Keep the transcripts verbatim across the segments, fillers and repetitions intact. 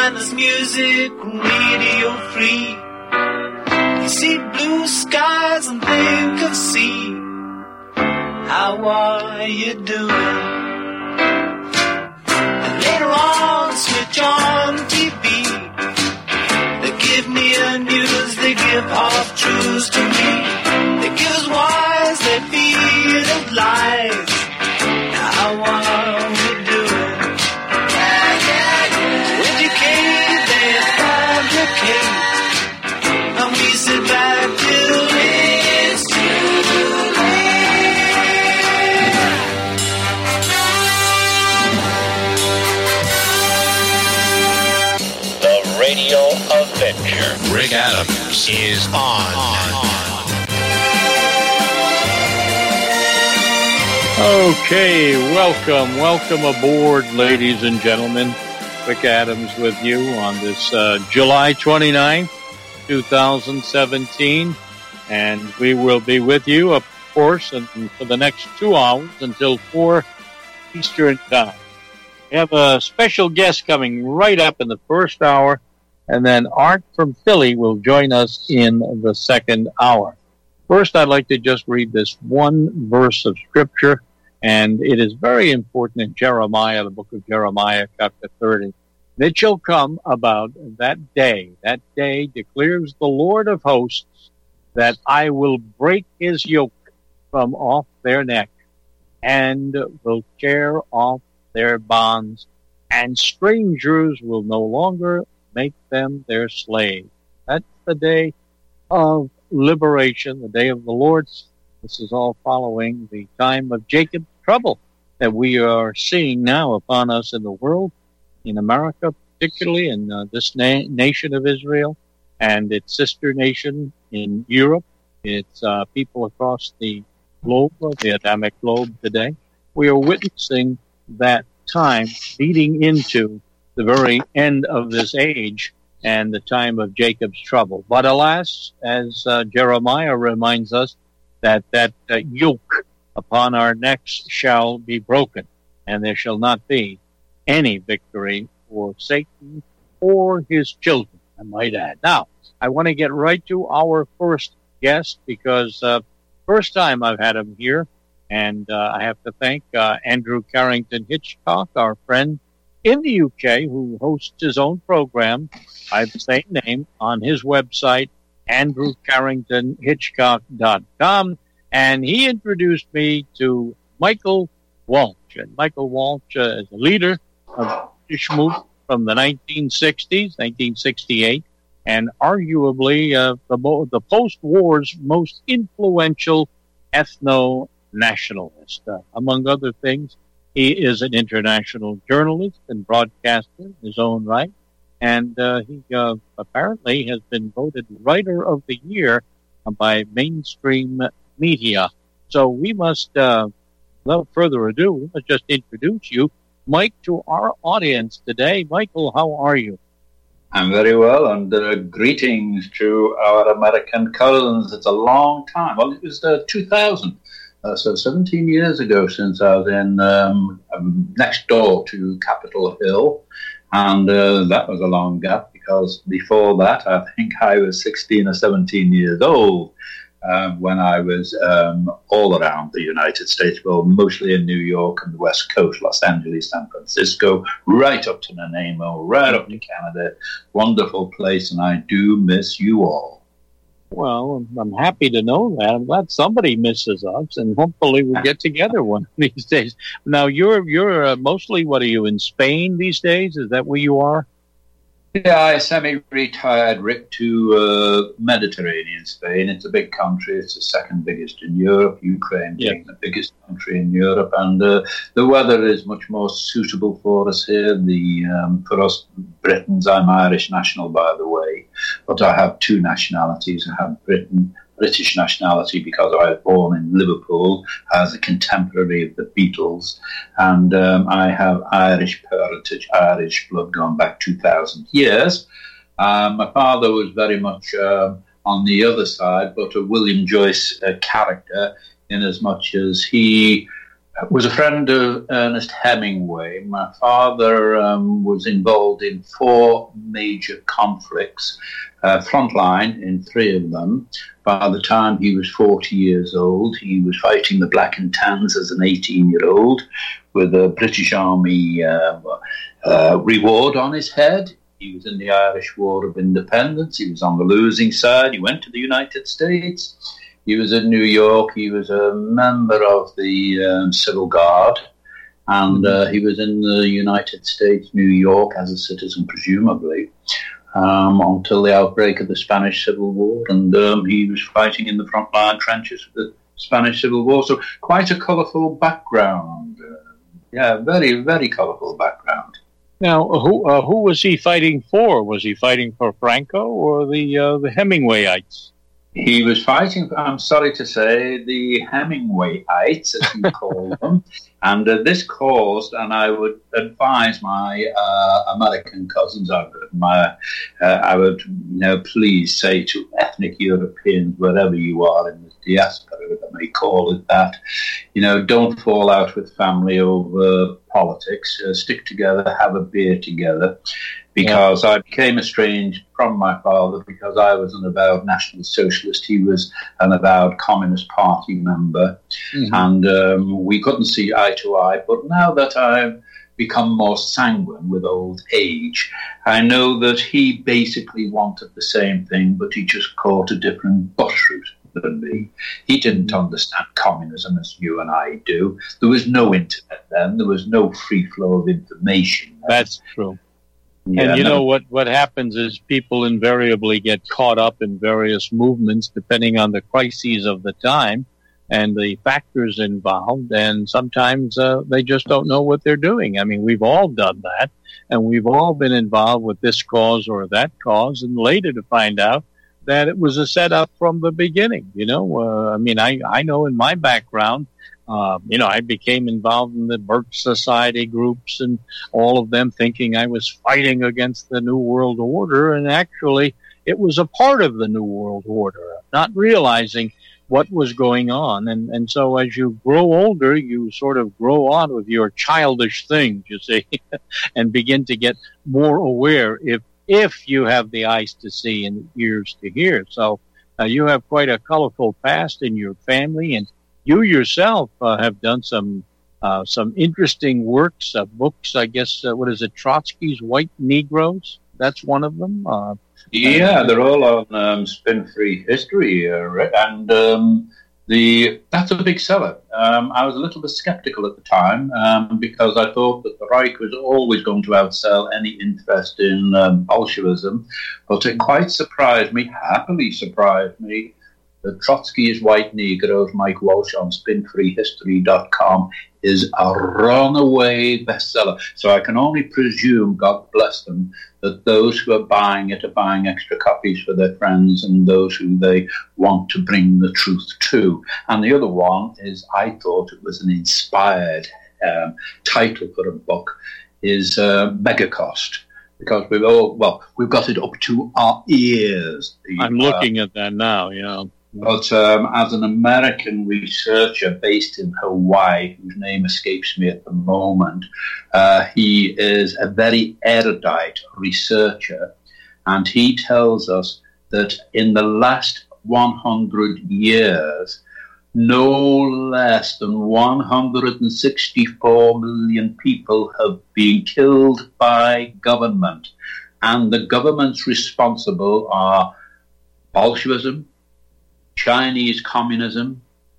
mindless music, radio free. You see blue skies and think of sea. How are you doing? And later on, switch on T V. They give me a news, they give half truths to me. They give us wise, they feed us lies. Now how are we doing? Yeah, yeah, yeah. Educate, they fabricate. And we sit back till it's too late. The Radio Adventure. Rick Adams is on. Okay, welcome, welcome aboard, ladies and gentlemen. Rick Adams with you on this uh, July twenty-ninth, twenty seventeen, and we will be with you, of course, and for the next two hours until four Eastern Time. We have a special guest coming right up in the first hour, and then Art from Philly will join us in the second hour. First, I'd like to just read this one verse of Scripture, and it is very important in Jeremiah, the book of Jeremiah, chapter thirty. It shall come about that day, that day declares the Lord of hosts, that I will break his yoke from off their neck, and will tear off their bonds, and strangers will no longer make them their slaves. That's the day of liberation, the day of the Lord. This is all following the time of Jacob's trouble that we are seeing now upon us in the world, in America particularly, in uh, this na- nation of Israel, and its sister nation in Europe. It's uh, people across the globe, the Adamic globe today. We are witnessing that time leading into the very end of this age and the time of Jacob's trouble. But alas, as uh, Jeremiah reminds us, that that uh, yoke upon our necks shall be broken, and there shall not be any victory for Satan or his children, I might add. Now, I want to get right to our first guest, because uh, first time I've had him here, and uh, I have to thank uh, Andrew Carrington Hitchcock, our friend in the U K, who hosts his own program by the same name on his website, andrew carrington hitchcock dot com, and he introduced me to Michael Walsh. And Michael Walsh uh, is a leader of the British movement from the nineteen sixties, nineteen sixty-eight, and arguably uh, the, mo- the post-war's most influential ethno-nationalist. Uh, among other things, he is an international journalist and broadcaster in his own right, and uh, he uh, apparently has been voted Writer of the Year by mainstream media. So we must, uh, without further ado, we must just introduce you, Mike, to our audience today. Michael, how are you? I'm very well, and uh, greetings to our American cousins. It's a long time. Well, it was uh, two thousand. Uh, so seventeen years ago since I was in um, um, next door to Capitol Hill, and uh, that was a long gap, because before that I think I was sixteen or seventeen years old um, when I was um, all around the United States, well, mostly in New York and the West Coast, Los Angeles, San Francisco, right up to Nanaimo, right up to Canada. Wonderful place, and I do miss you all. Well, I'm happy to know that. I'm glad somebody misses us, and hopefully we'll get together one of these days. Now, you're you're uh, mostly, what are you, in Spain these days? Is that where you are? Yeah, I semi-retired, Rick, to uh, Mediterranean Spain. It's a big country. It's the second biggest in Europe, Ukraine being yeah. the biggest country in Europe. And uh, the weather is much more suitable for us here. The um, for us Britons, I'm Irish national, by the way, but I have two nationalities. I have Britain, British nationality because I was born in Liverpool as a contemporary of the Beatles, and um, I have Irish parentage, Irish blood going back two thousand years. Um, my father was very much uh, on the other side, but a William Joyce uh, character, in as much as he was a friend of Ernest Hemingway. My father um, was involved in four major conflicts, uh, frontline in three of them. By the time he was forty years old, he was fighting the Black and Tans as an eighteen-year-old with a British Army uh, uh, reward on his head. He was in the Irish War of Independence. He was on the losing side. He went to the United States. He was in New York. He was a member of the um, Civil Guard. And uh, he was in the United States, New York, as a citizen, presumably, um, until the outbreak of the Spanish Civil War. And um, he was fighting in the frontline trenches of the Spanish Civil War. So quite a colourful background. Uh, yeah, very, very colourful background. Now, who uh, who was he fighting for? Was he fighting for Franco or the uh, the Hemingwayites? He was fighting, I'm sorry to say, the Hemingwayites, as you call them. And uh, this caused, and I would advise my uh, American cousins, I would, my, uh, I would you know, please say to ethnic Europeans, wherever you are in the diaspora, if I may call it that, you know, don't fall out with family over politics. Uh, stick together, have a beer together. Because yeah. I became estranged from my father because I was an avowed National Socialist. He was an avowed Communist Party member. Mm-hmm. And um, we couldn't see eye to eye. But now that I've become more sanguine with old age, I know that he basically wanted the same thing, but he just caught a different bus route than me. He didn't understand communism as you and I do. There was no internet then. There was no free flow of information then. That's true. Yeah, and you no. know what, what happens is people invariably get caught up in various movements depending on the crises of the time and the factors involved, and sometimes uh, they just don't know what they're doing. I mean, we've all done that, and we've all been involved with this cause or that cause, and later to find out that it was a setup from the beginning, you know. Uh, I mean, I, I know in my background, Uh, you know, I became involved in the Birch Society groups and all of them thinking I was fighting against the New World Order. And actually, it was a part of the New World Order, not realizing what was going on. And, and so as you grow older, you sort of grow out of your childish things, you see, and begin to get more aware if, if you have the eyes to see and ears to hear. So uh, you have quite a colorful past in your family, and you yourself uh, have done some uh, some interesting works, uh, books, I guess, uh, what is it, Trotsky's White Negroes? That's one of them? Uh, yeah, they're all on um, Spin-Free History, uh, and um, the that's a big seller. Um, I was a little bit skeptical at the time um, because I thought that the Reich was always going to outsell any interest in um, Bolshevism, but it quite surprised me, happily surprised me, that Trotsky's White Negroes, Mike Walsh on spin free history dot com, is a runaway bestseller. So I can only presume, God bless them, that those who are buying it are buying extra copies for their friends and those who they want to bring the truth to. And the other one is, I thought it was an inspired um, title for a book, is uh, Megacost. Because we've all, well, we've got it up to our ears. I'm uh, looking at that now, yeah. But um, as an American researcher based in Hawaii, whose name escapes me at the moment, uh, he is a very erudite researcher, and he tells us that in the last one hundred years, no less than one hundred sixty-four million people have been killed by government, and the governments responsible are Bolshevism, Chinese communism,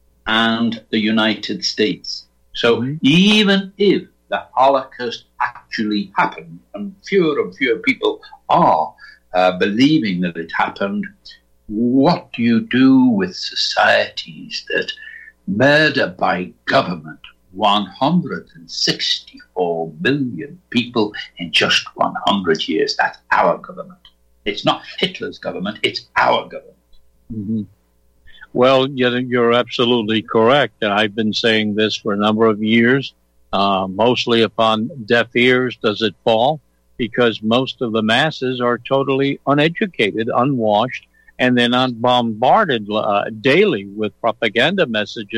and the United States. So mm-hmm. even if the Holocaust actually happened, and fewer and fewer people are uh, believing that it happened, what do you do with societies that murder by government one hundred sixty-four million people in just one hundred years? That's our government. It's not Hitler's government, it's our government. Mm-hmm. Well, you're absolutely correct. I've been saying this for a number of years. Uh, mostly upon deaf ears does it fall, because most of the masses are totally uneducated, unwashed, and they're not bombarded uh, daily with propaganda messages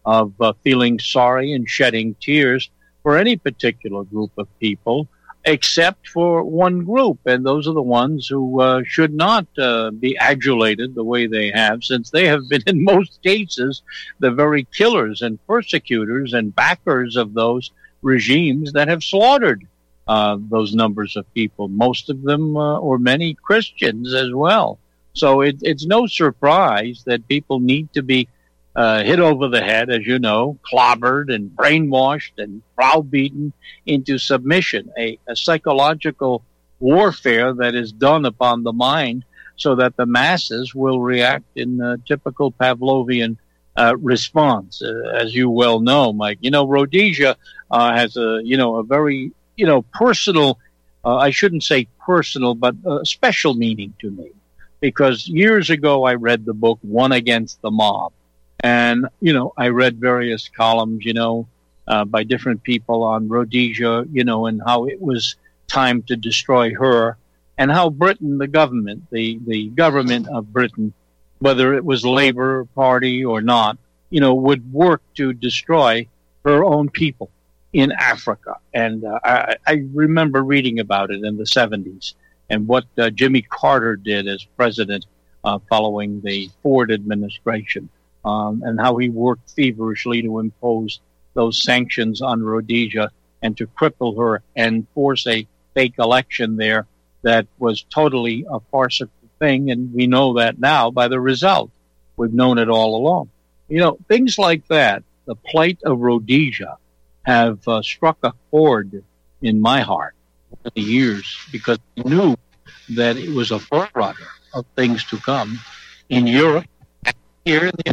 of uh, feeling sorry and shedding tears for any particular group of people, except for one group, and those are the ones who uh, should not uh, be adulated the way they have, since they have been, in most cases, the very killers and persecutors and backers of those regimes that have slaughtered uh, those numbers of people, most of them, uh, or many Christians as well. So it, it's no surprise that people need to be Uh, hit over the head, as you know, clobbered and brainwashed and browbeaten into submission, a, a psychological warfare that is done upon the mind so that the masses will react in a typical Pavlovian uh, response, uh, as you well know, Mike. You know, Rhodesia uh, has a, you know, a very, you know, personal, uh, I shouldn't say personal, but uh, special meaning to me, because years ago I read the book One Against the Mob. And, you know, I read various columns, you know, uh, by different people on Rhodesia, you know, and how it was time to destroy her, and how Britain, the government, the, the government of Britain, whether it was Labour Party or not, you know, would work to destroy her own people in Africa. And uh, I, I remember reading about it in the seventies, and what uh, Jimmy Carter did as president uh, following the Ford administration. Um, and how he worked feverishly to impose those sanctions on Rhodesia and to cripple her and force a fake election there that was totally a farcical thing. And we know that now by the result. We've known it all along. You know, things like that, the plight of Rhodesia, have uh, struck a chord in my heart over the years, because I knew that it was a forerunner of things to come in Europe, here in the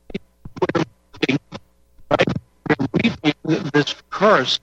this curse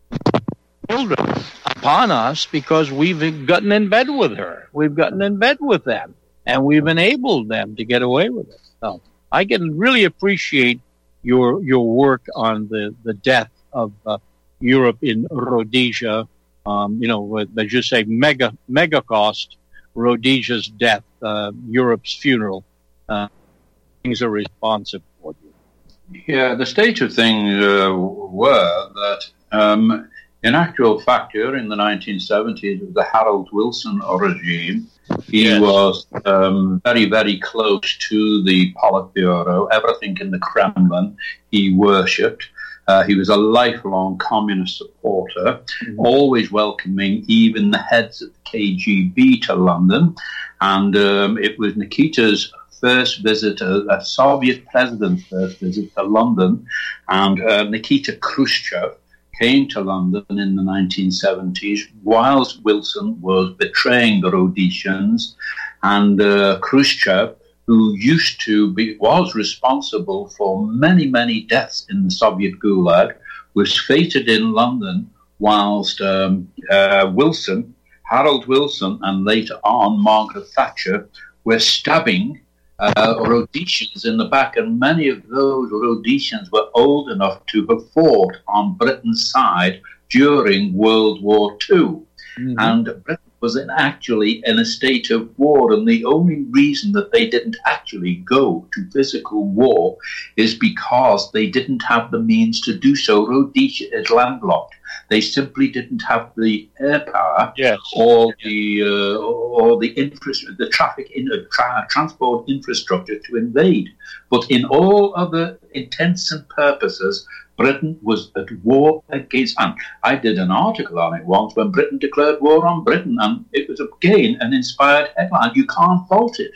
children upon us because we've gotten in bed with her. We've gotten in bed with them, and we've enabled them to get away with it. So I can really appreciate your your work on the, the death of uh, Europe in Rhodesia. Um, you know, with, as you say, mega mega cost, Rhodesia's death, uh, Europe's funeral. Uh, things are responsive for you. Yeah, the state of things uh, were that, um, in actual fact, during the nineteen seventies, it was the Harold Wilson regime. He yes. was um, very, very close to the Politburo, everything in the Kremlin he worshipped. Uh, he was a lifelong communist supporter, mm-hmm. always welcoming even the heads of the K G B to London. And um, it was Nikita's first visit, a, a Soviet president's first visit to London, and uh, Nikita Khrushchev came to London in the nineteen seventies whilst Wilson was betraying the Rhodesians, and uh, Khrushchev, who used to be, was responsible for many, many deaths in the Soviet Gulag, was feted in London whilst um, uh, Wilson, Harold Wilson, and later on Margaret Thatcher were stabbing Uh, Rhodesians in the back, and many of those Rhodesians were old enough to have fought on Britain's side during World War Two. Mm-hmm. And Britain was in actually in a state of war, and the only reason that they didn't actually go to physical war is because they didn't have the means to do so. Rhodesia is landlocked. They simply didn't have the air power yes. or the uh, or the infra- the traffic in uh, tra- transport infrastructure to invade. But in all other intents and purposes, Britain was at war against. And I did an article on it once when Britain declared war on Britain, and it was again an inspired headline. You can't fault it.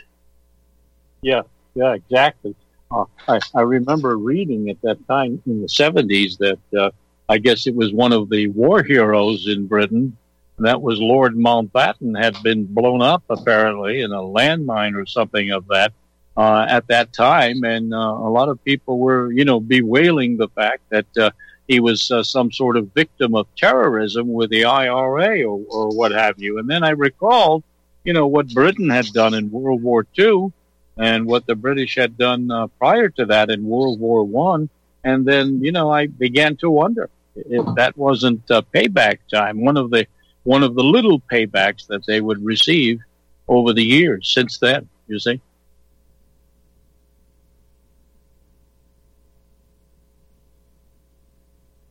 Yeah, yeah, exactly. Uh, I, I remember reading at that time in the seventies that. Uh, I guess it was one of the war heroes in Britain. That was Lord Mountbatten, had been blown up apparently in a landmine or something of that uh, at that time. And uh, a lot of people were, you know, bewailing the fact that uh, he was uh, some sort of victim of terrorism with the I R A or, or what have you. And then I recalled, you know, what Britain had done in World War Two and what the British had done uh, prior to that in World War One. And then, you know, I began to wonder if that wasn't uh, payback time, one of the one of the little paybacks that they would receive over the years since then, you see.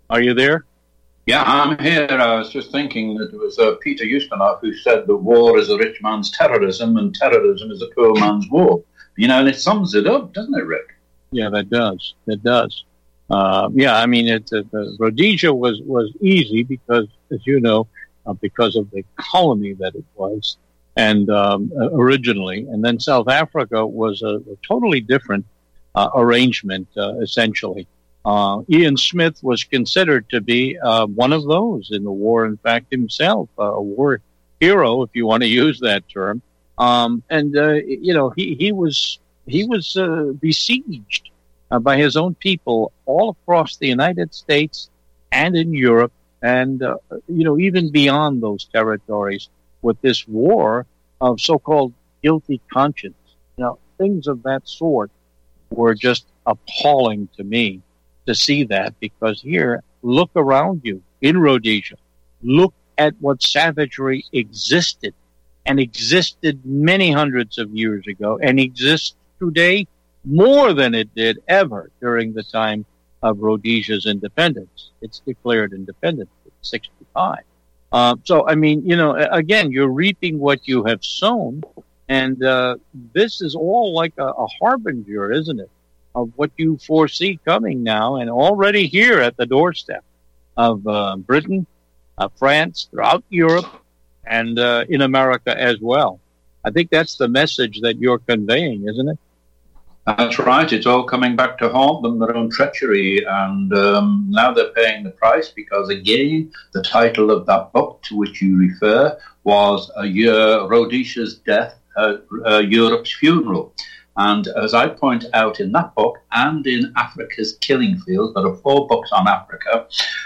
Are you there? Yeah, I'm here. I was just thinking that it was uh, Peter Ustinov who said that war is a rich man's terrorism and terrorism is a poor man's war. You know, and it sums it up, doesn't it, Rick? Yeah, that does. It does. Uh, yeah, I mean, it, uh, the Rhodesia was, was easy because, as you know, uh, because of the colony that it was, and um, originally, and then South Africa was a, a totally different uh, arrangement, uh, essentially. Uh, Ian Smith was considered to be uh, one of those in the war, in fact, himself, uh, a war hero, if you want to use that term. Um, and, uh, you know, he, he was he was uh, besieged uh, by his own people all across the United States and in Europe and, uh, you know, even beyond those territories with this war of so-called guilty conscience. You know, things of that sort were just appalling to me to see that, because here, look around you in Rhodesia. Look at what savagery existed and existed many hundreds of years ago and exists today more than it did ever during the time of Rhodesia's independence. It's declared independent in sixty-five. Uh, so, I mean, you know, again, you're reaping what you have sown, and uh, this is all like a, a harbinger, isn't it, of what you foresee coming now and already here at the doorstep of uh, Britain, uh, France, throughout Europe, and uh, in America as well. I think that's the message that you're conveying, isn't it? That's right. It's all coming back to haunt them, their own treachery, and um, now they're paying the price because, again, the title of that book to which you refer was a year, Rhodesia's Death, uh, uh, Europe's Funeral. And as I point out in that book and in Africa's Killing Fields, there are four books on Africa.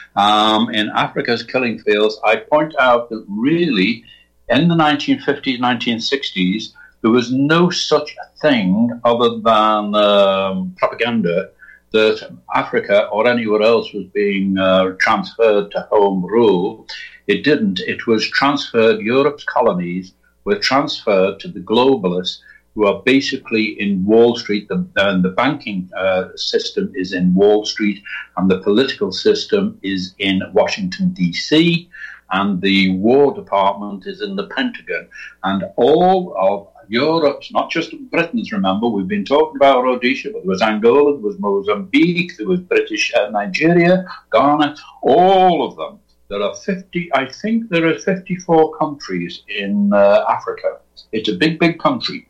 Um, in Africa's Killing Fields, I point out that really in the nineteen fifties, nineteen sixties, there was no such thing other than um, propaganda that Africa or anywhere else was being uh, transferred to home rule. It didn't. It was transferred. Europe's colonies were transferred to the globalists, who are basically in Wall Street. The, uh, the banking uh, system is in Wall Street, and the political system is in Washington, D C, and the War Department is in the Pentagon. And all of Europe's, not just Britain's, remember, we've been talking about Rhodesia, but there was Angola, there was Mozambique, there was British uh, Nigeria, Ghana, all of them. There are fifty, I think there are fifty-four countries in uh, Africa. It's a big, big country.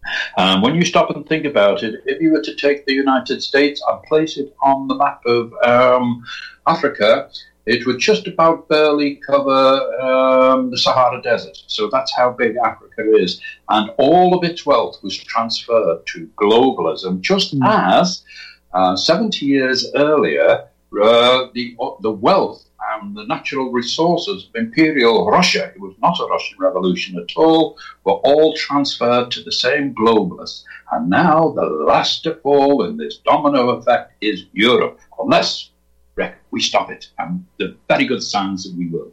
Um, when you stop and think about it, if you were to take the United States and place it on the map of um, Africa, it would just about barely cover um, the Sahara Desert. So that's how big Africa is. And all of its wealth was transferred to globalism, just mm. as uh, seventy years earlier, uh, the, the wealth and the natural resources of Imperial Russia, it was not a Russian revolution at all, were all transferred to the same globalists. And now the last to fall in this domino effect is Europe, unless we stop it. And the very good signs that we will.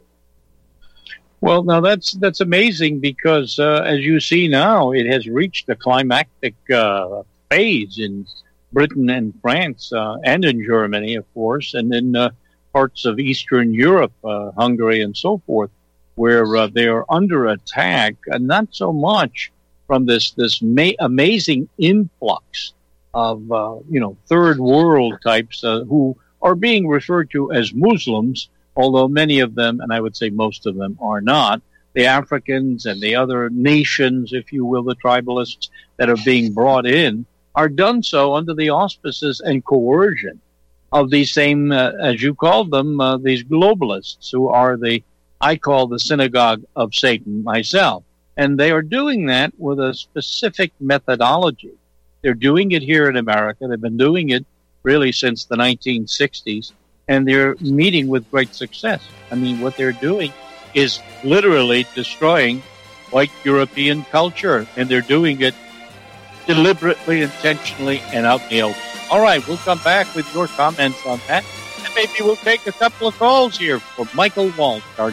Well, now that's that's amazing because, uh, as you see now, it has reached a climactic uh, phase in Britain and France uh, and in Germany, of course, and in uh, parts of Eastern Europe, uh, Hungary and so forth, where uh, they are under attack, and not so much from this this ma- amazing influx of, uh, you know, third world types uh, who are being referred to as Muslims, although many of them, and I would say most of them, are not. The Africans and the other nations, if you will, the tribalists that are being brought in, are done so under the auspices and coercion of these same, uh, as you called them, uh, these globalists, who are the, I call the synagogue of Satan myself. And they are doing that with a specific methodology. They're doing it here in America. They've been doing it really since the nineteen sixties, and they're meeting with great success. I mean, what they're doing is literally destroying white European culture, and they're doing it deliberately, intentionally, and out in the open. All right, we'll come back with your comments on that, and maybe we'll take a couple of calls here for Michael Walsh. Our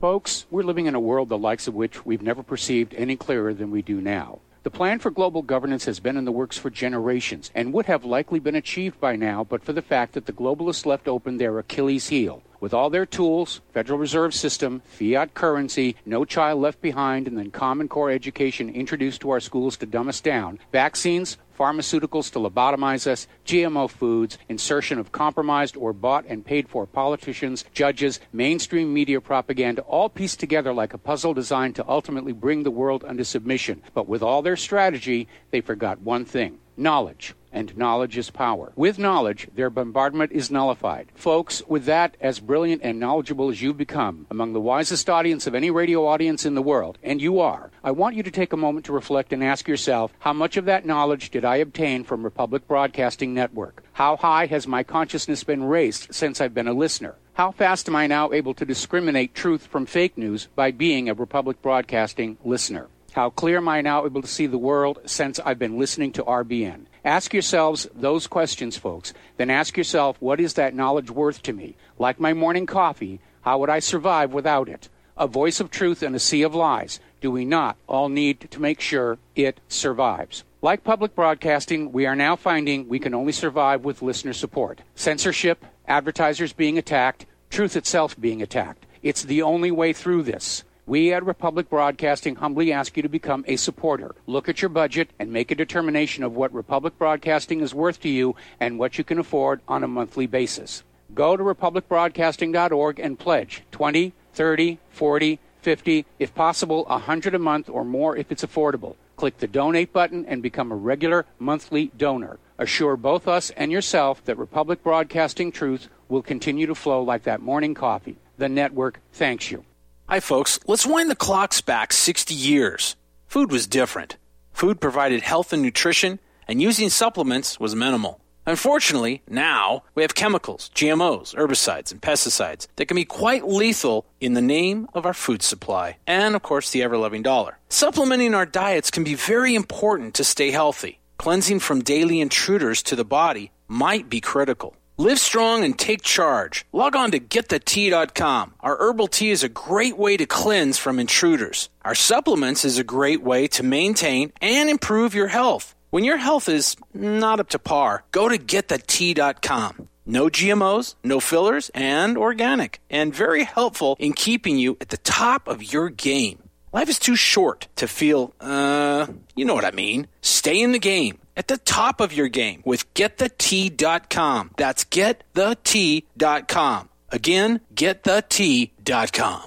Folks, we're living in a world the likes of which we've never perceived any clearer than we do now. The plan for global governance has been in the works for generations and would have likely been achieved by now but for the fact that the globalists left open their Achilles heel. With all their tools, Federal Reserve System, fiat currency, no child left behind, and then Common Core education introduced to our schools to dumb us down, vaccines, pharmaceuticals to lobotomize us, G M O foods, insertion of compromised or bought and paid for politicians, judges, mainstream media propaganda, all pieced together like a puzzle designed to ultimately bring the world under submission. But with all their strategy, they forgot one thing: knowledge. And knowledge is power. With knowledge, their bombardment is nullified. Folks, with that, as brilliant and knowledgeable as you've become, among the wisest audience of any radio audience in the world, and you are, I want you to take a moment to reflect and ask yourself, how much of that knowledge did I obtain from Republic Broadcasting Network? How high has my consciousness been raised since I've been a listener? How fast am I now able to discriminate truth from fake news by being a Republic Broadcasting listener? How clear am I now able to see the world since I've been listening to R B N? Ask yourselves those questions, folks. Then ask yourself, what is that knowledge worth to me? Like my morning coffee, how would I survive without it? A voice of truth in a sea of lies. Do we not all need to make sure it survives? Like public broadcasting, we are now finding we can only survive with listener support. Censorship, advertisers being attacked, truth itself being attacked. It's the only way through this. We at Republic Broadcasting humbly ask you to become a supporter. Look at your budget and make a determination of what Republic Broadcasting is worth to you and what you can afford on a monthly basis. Go to republic broadcasting dot org and pledge twenty, thirty, forty, fifty, if possible one hundred a month or more if it's affordable. Click the donate button and become a regular monthly donor. Assure both us and yourself that Republic Broadcasting truth will continue to flow like that morning coffee. The network thanks you. Hi, folks. Let's wind the clocks back sixty years. Food was different. Food provided health and nutrition, and using supplements was minimal. Unfortunately, now we have chemicals, G M Os, herbicides, and pesticides that can be quite lethal in the name of our food supply and, of course, the ever-loving dollar. Supplementing our diets can be very important to stay healthy. Cleansing from daily intruders to the body might be critical. Live strong and take charge. Log on to get the tea dot com. Our herbal tea is a great way to cleanse from intruders. Our supplements is a great way to maintain and improve your health. When your health is not up to par, go to get the tea dot com. No G M Os, no fillers, and organic, and very helpful in keeping you at the top of your game. Life is too short to feel, uh, you know what I mean. Stay in the game, at the top of your game with get the tea dot com. That's get the tea dot com. Again, get the tea dot com.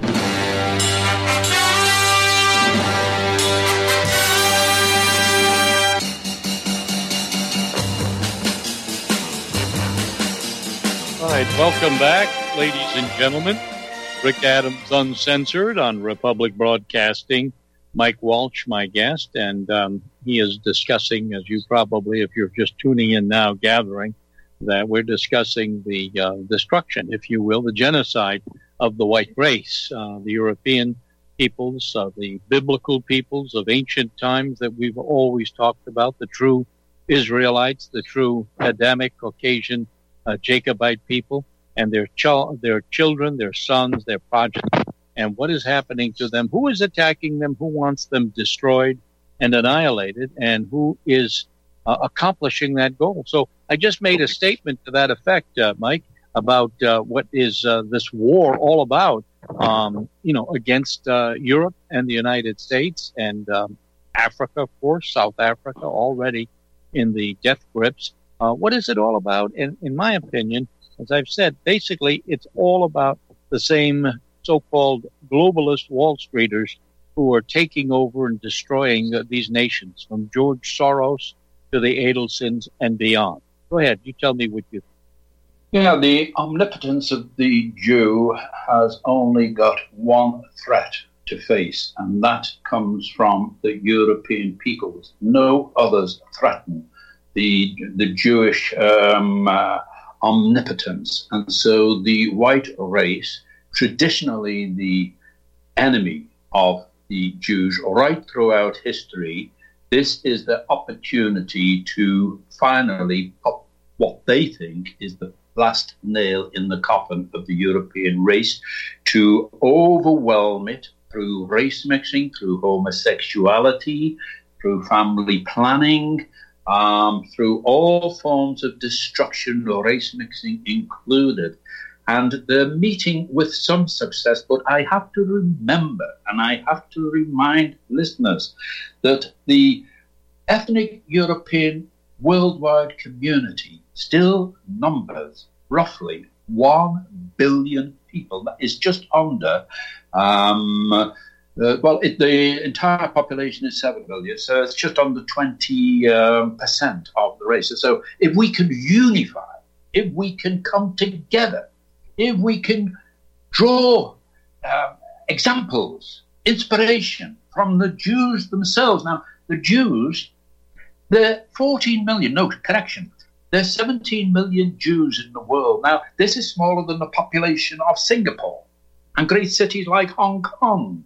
All right, welcome back, ladies and gentlemen. Rick Adams Uncensored on Republic Broadcasting. Mike Walsh, my guest, and um, he is discussing, as you probably, if you're just tuning in now, gathering, that we're discussing the uh, destruction, if you will, the genocide of the white race, uh, the European peoples, uh, the biblical peoples of ancient times that we've always talked about, the true Israelites, the true Adamic, Caucasian, uh, Jacobite people, and their, ch- their children, their sons, their progeny. And what is happening to them? Who is attacking them? Who wants them destroyed and annihilated? And who is uh, accomplishing that goal? So I just made a statement to that effect, uh, Mike, about uh, what is uh, this war all about, um, you know, against uh, Europe and the United States and um, Africa, of course, South Africa, already in the death grips. Uh, what is it all about? And in my opinion, as I've said, basically it's all about the same so-called globalist Wall Streeters who are taking over and destroying uh, these nations, from George Soros to the Adelsons and beyond. Go ahead. You tell me what you think. Yeah, the omnipotence of the Jew has only got one threat to face, and that comes from the European peoples. No others threaten the, the Jewish um, uh, omnipotence. And so the white race, traditionally the enemy of the Jews right throughout history, this is the opportunity to finally put what they think is the last nail in the coffin of the European race, to overwhelm it through race mixing, through homosexuality, through family planning, um, through all forms of destruction, race mixing included. And they're meeting with some success, but I have to remember, and I have to remind listeners, that the ethnic European worldwide community still numbers roughly one billion people. That is just under, um, uh, well, it, the entire population is seven billion, so it's just under twenty percent um, of the race. So if we can unify, if we can come together, if we can draw uh, examples, inspiration from the Jews themselves. Now, the Jews, they're fourteen million, no, correction, there's seventeen million Jews in the world. Now, this is smaller than the population of Singapore and great cities like Hong Kong.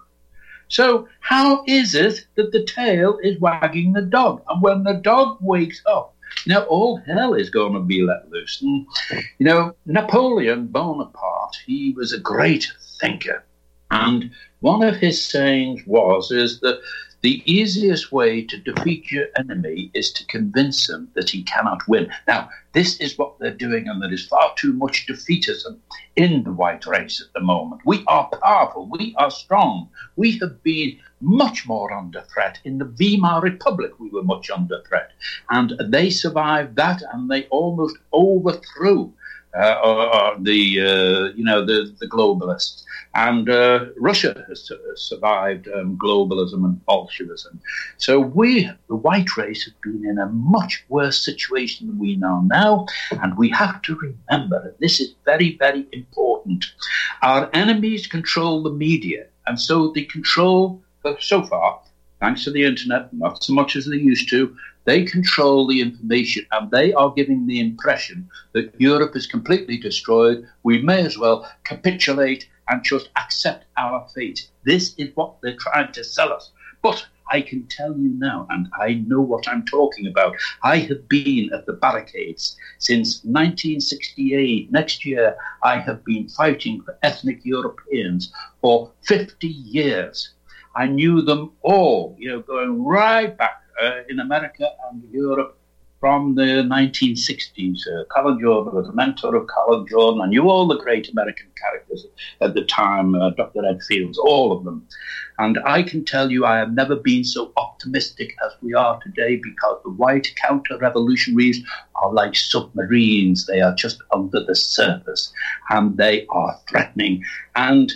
So how is it that the tail is wagging the dog? And when the dog wakes up, you know, all hell is going to be let loose. And, you know, Napoleon Bonaparte, he was a great thinker. And one of his sayings was, is that the easiest way to defeat your enemy is to convince him that he cannot win. Now, this is what they're doing, and there is far too much defeatism in the white race at the moment. We are powerful. We are strong. We have been much more under threat. In the Weimar Republic, we were much under threat. And they survived that, and they almost overthrew uh, uh, the, uh, you know, the, the globalists. And uh, Russia has survived um, globalism and Bolshevism. So we, the white race, have been in a much worse situation than we are now. And we have to remember that this is very, very important. Our enemies control the media. And so they control, so far, thanks to the internet, not so much as they used to, they control the information, and they are giving the impression that Europe is completely destroyed. We may as well capitulate and just accept our fate. This is what they're trying to sell us. But I can tell you now, and I know what I'm talking about, I have been at the barricades since nineteen sixty-eight. Next year, I have been fighting for ethnic Europeans for fifty years. I knew them all, you know, going right back uh, in America and Europe from the nineteen sixties. Uh, Colin Jordan was a mentor of Colin Jordan. I knew all the great American characters at the time, uh, Doctor Ed Fields, all of them. And I can tell you I have never been so optimistic as we are today, because the white counter-revolutionaries are like submarines. They are just under the surface, and they are threatening. And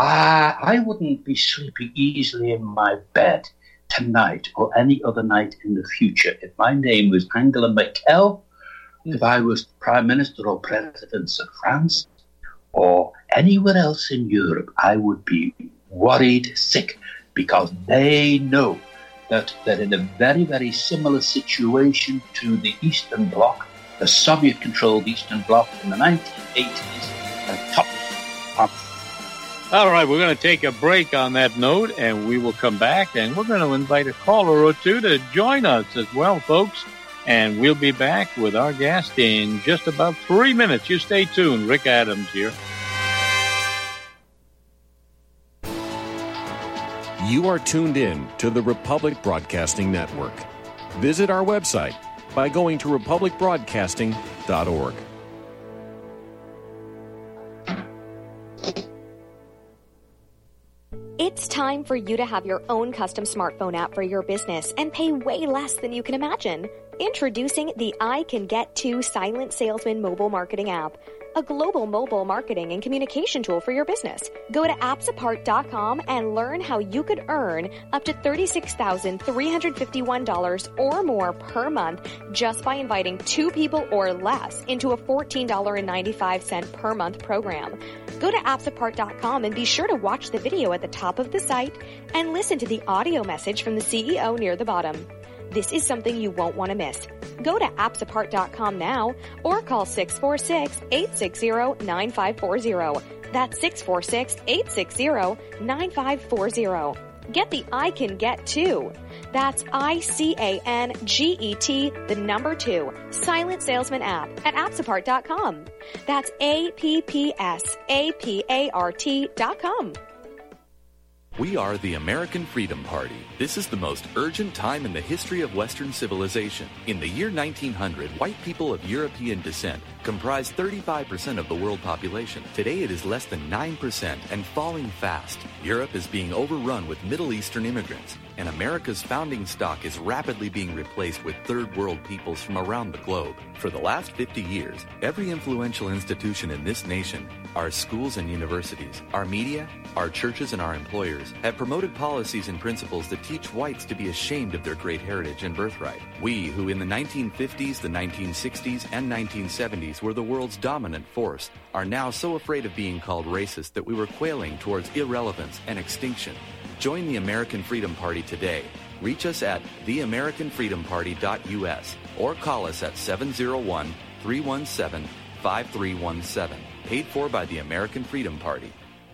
I, I wouldn't be sleeping easily in my bed tonight or any other night in the future if my name was Angela Merkel, if I was Prime Minister or President of France or anywhere else in Europe. I would be worried sick, because they know that they're in a very, very similar situation to the Eastern Bloc, the Soviet-controlled Eastern Bloc in the nineteen eighties. And top, top. All right, we're going to take a break on that note, and we will come back, and we're going to invite a caller or two to join us as well, folks. And we'll be back with our guest in just about three minutes. You stay tuned. Rick Adams here. You are tuned in to the Republic Broadcasting Network. Visit our website by going to republic broadcasting dot org. It's time for you to have your own custom smartphone app for your business and pay way less than you can imagine. Introducing the I Can Get To Silent Salesman mobile marketing app, a global mobile marketing and communication tool for your business. Go to apps apart dot com and learn how you could earn up to thirty-six thousand three hundred fifty-one dollars or more per month just by inviting two people or less into a fourteen dollars and ninety-five cents per month program. Go to apps apart dot com and be sure to watch the video at the top of the site and listen to the audio message from the C E O near the bottom. This is something you won't want to miss. Go to apps apart dot com now or call six four six, eight six zero, nine five four zero. That's six four six, eight six zero, nine five four zero. Get the I Can Get To. That's I C A N G E T, the number two, Silent Salesman app at appsapart dot com. That's A P P S A P A R T dot com. We are the American Freedom Party. This is the most urgent time in the history of Western civilization. In the year nineteen hundred, white people of European descent comprised thirty-five percent of the world population. Today it is less than nine percent and falling fast. Europe is being overrun with Middle Eastern immigrants, and America's founding stock is rapidly being replaced with third world peoples from around the globe. For the last fifty years, every influential institution in this nation, our schools and universities, our media, our churches and our employers, have promoted policies and principles that teach whites to be ashamed of their great heritage and birthright. We, who in the nineteen fifties, the nineteen sixties, and nineteen seventies were the world's dominant force, are now so afraid of being called racist that we were quailing towards irrelevance and extinction. Join the American Freedom Party today. Reach us at the american freedom party dot U S or call us at seven oh one, three one seven, five three one seven. Paid for by the American Freedom Party.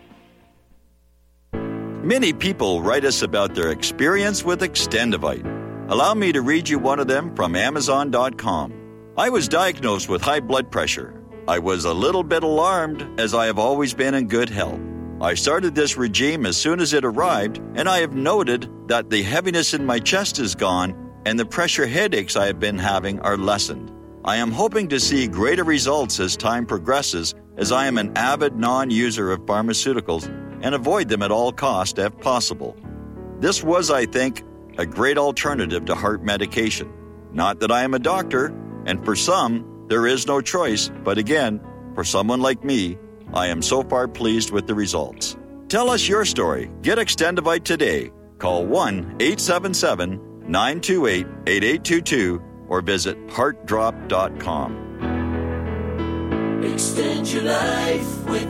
Many people write us about their experience with Extendivite. Allow me to read you one of them from amazon dot com. I was diagnosed with high blood pressure. I was a little bit alarmed, as I have always been in good health. I started this regime as soon as it arrived, and I have noted that the heaviness in my chest is gone and the pressure headaches I have been having are lessened. I am hoping to see greater results as time progresses, as I am an avid non-user of pharmaceuticals and avoid them at all costs if possible. This was, I think, a great alternative to heart medication. Not that I am a doctor, and for some, there is no choice, but again, for someone like me, I am so far pleased with the results. Tell us your story. Get Extendivite today. Call one eight seven seven, nine two eight, eight eight two two or visit heart drop dot com. Extend your life with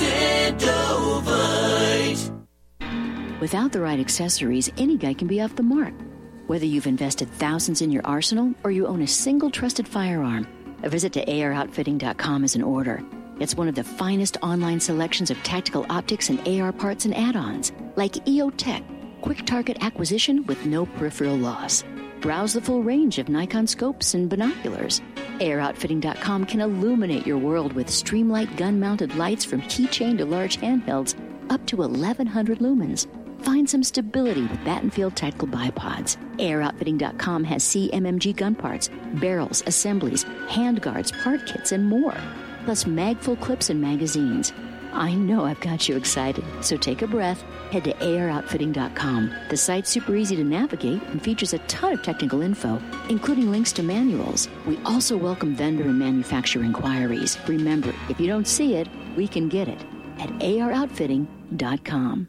Extendovite. Without the right accessories, any guy can be off the mark. Whether you've invested thousands in your arsenal or you own a single trusted firearm, a visit to A R outfitting dot com is in order. It's one of the finest online selections of tactical optics and A R parts and add-ons, like E O Tech, quick target acquisition with no peripheral loss. Browse the full range of Nikon scopes and binoculars. A R outfitting dot com can illuminate your world with Streamlight gun-mounted lights from keychain to large handhelds up to eleven hundred lumens. Find some stability with Battenfield tactical bipods. A R outfitting dot com has C M M G gun parts, barrels, assemblies, handguards, part kits, and more. Plus mag-full clips and magazines. I know I've got you excited, so take a breath. Head to A R outfitting dot com. The site's super easy to navigate and features a ton of technical info, including links to manuals. We also welcome vendor and manufacturer inquiries. Remember, if you don't see it, we can get it at A R outfitting dot com.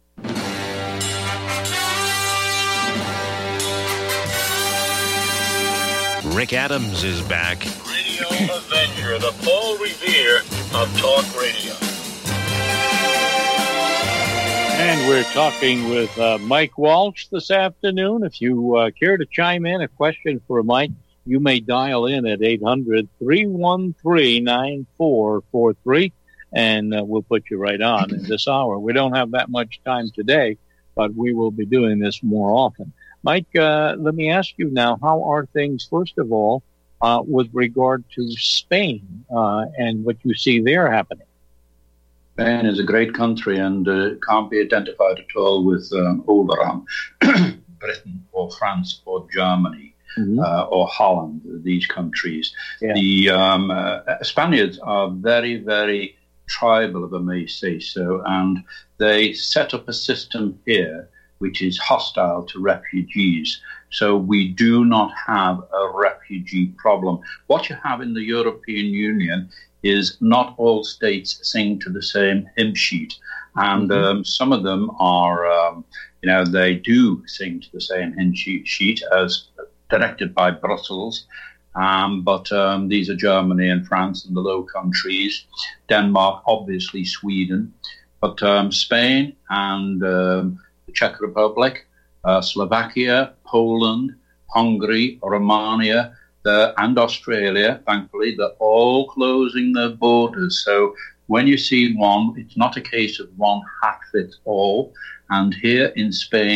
Rick Adams is back. Radio Avenger, the Paul Revere of talk radio. And we're talking with uh, Mike Walsh this afternoon. If you uh, care to chime in, a question for Mike, you may dial in at eight hundred, three one three, nine four four three, and uh, we'll put you right on in this hour. We don't have that much time today, but we will be doing this more often. Mike, uh, let me ask you now, how are things, first of all, uh, with regard to Spain uh, and what you see there happening? Spain is a great country and uh, can't be identified at all with um, overrun Britain or France or Germany mm-hmm. uh, or Holland, these countries. Yeah. The um, uh, Spaniards are very, very tribal, if I may say so, and they set up a system here which is hostile to refugees. So we do not have a refugee problem. What you have in the European Union is not all states sing to the same hymn sheet. And mm-hmm. um, some of them are, um, you know, they do sing to the same hymn sheet as directed by Brussels. Um, but um, these are Germany and France and the Low Countries, Denmark, obviously Sweden, but um, Spain and um, the Czech Republic, uh, Slovakia, Poland, Hungary, Romania, the, and Australia, thankfully, they're all closing their borders. So when you see one, it's not a case of one hat fits all. And here in Spain,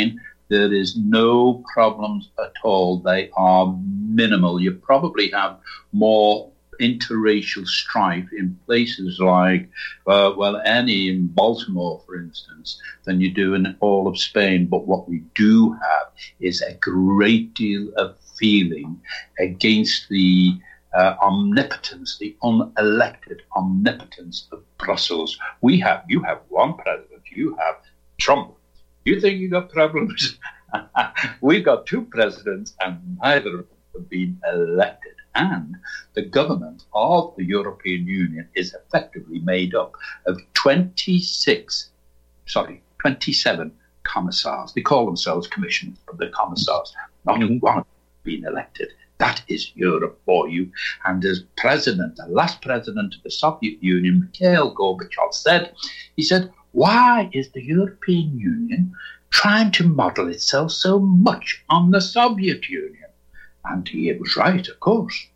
There is no problems at all. They are minimal. You probably have more interracial strife in places like, uh, well, any in Baltimore, for instance, than you do in all of Spain. But what we do have is a great deal of feeling against the uh, omnipotence, the unelected omnipotence of Brussels. We have, you have one president, you have Trump. You think you got problems? We've got two presidents, and neither of them have been elected. And the government of the European Union is effectively made up of twenty-six, sorry, twenty-seven commissars. They call themselves commissioners, but they're commissars. Not mm-hmm. one of them been elected. That is Europe for you. And as president, the last president of the Soviet Union, Mikhail Gorbachev, said, he said, why is the European Union trying to model itself so much on the Soviet Union? And he was right, of course.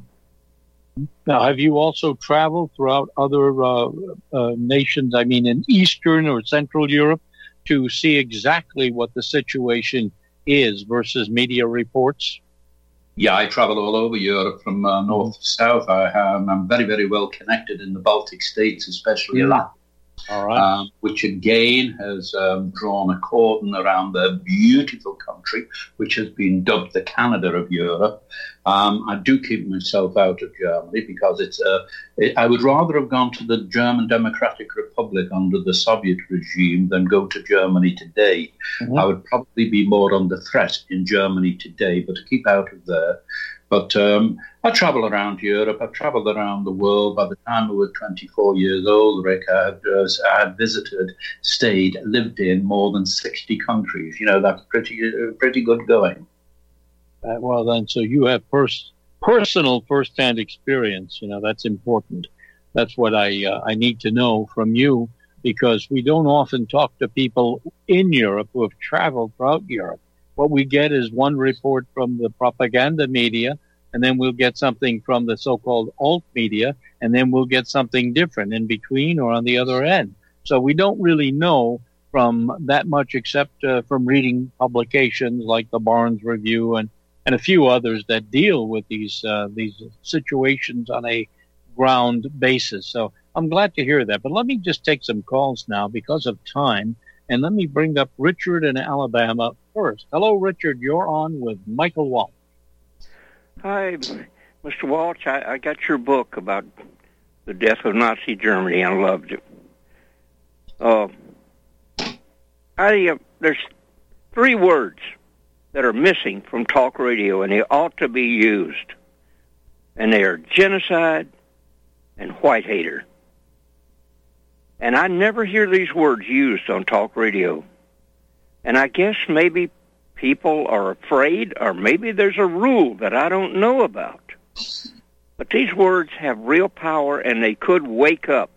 Now, have you also traveled throughout other uh, uh, nations, I mean, in Eastern or Central Europe, to see exactly what the situation is versus media reports? Yeah, I travel all over Europe from uh, north to south. I am, I'm very, very well connected in the Baltic states, especially mm. Latvia. All right. Um, which again has um, drawn a cordon around the beautiful country, which has been dubbed the Canada of Europe. Um, I do keep myself out of Germany because it's. Uh, it, I would rather have gone to the German Democratic Republic under the Soviet regime than go to Germany today. Mm-hmm. I would probably be more under threat in Germany today, but to keep out of there. But um, I travel around Europe. I've traveled around the world. By the time I was twenty-four years old, Rick, I had, uh, I had visited, stayed, lived in more than sixty countries. You know, that's pretty uh, pretty good going. Uh, well, then, so you have pers- personal first-hand experience. You know, that's important. That's what I uh, I need to know from you, because we don't often talk to people in Europe who have traveled throughout Europe. What we get is one report from the propaganda media, and then we'll get something from the so-called alt media, and then we'll get something different in between or on the other end. So we don't really know from that much except uh, from reading publications like the Barnes Review and, and a few others that deal with these uh, these situations on a ground basis. So I'm glad to hear that. But let me just take some calls now because of time. And let me bring up Richard in Alabama first. Hello, Richard. You're on with Michael Walsh. Hi, Mister Walsh. I, I got your book about the death of Nazi Germany. I loved it. Uh, I uh, there's three words that are missing from talk radio, and they ought to be used. And they are genocide and white hater. And I never hear these words used on talk radio. And I guess maybe people are afraid, or maybe there's a rule that I don't know about. But these words have real power, and they could wake up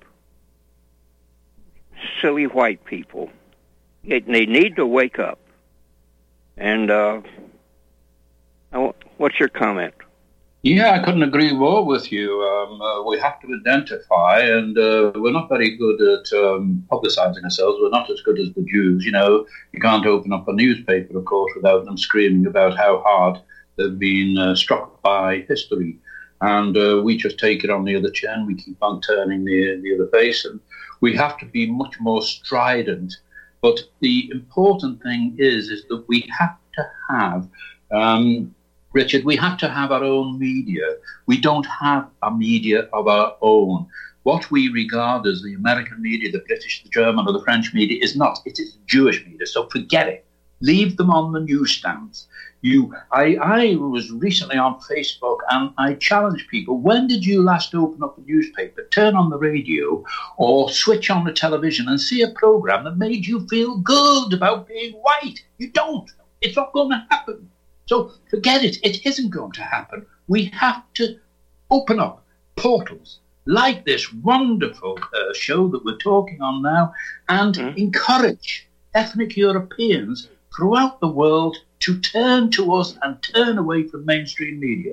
silly white people. They need to wake up. And uh, what's your comment? Yeah, I couldn't agree more with you. Um, uh, we have to identify, and uh, we're not very good at um, publicizing ourselves. We're not as good as the Jews. You know, you can't open up a newspaper, of course, without them screaming about how hard they've been uh, struck by history. And uh, we just take it on the other chin. We keep on turning the, the other face, and we have to be much more strident. But the important thing is, is that we have to have... Um, Richard, we have to have our own media. We don't have a media of our own. What we regard as the American media, the British, the German, or the French media is not. It is Jewish media, so forget it. Leave them on the newsstands. You, I, I was recently on Facebook, and I challenged people, when did you last open up a newspaper, turn on the radio, or switch on the television and see a program that made you feel good about being white? You don't. It's not going to happen. So forget it. It isn't going to happen. We have to open up portals like this wonderful uh, show that we're talking on now and mm-hmm. encourage ethnic Europeans throughout the world to turn to us and turn away from mainstream media.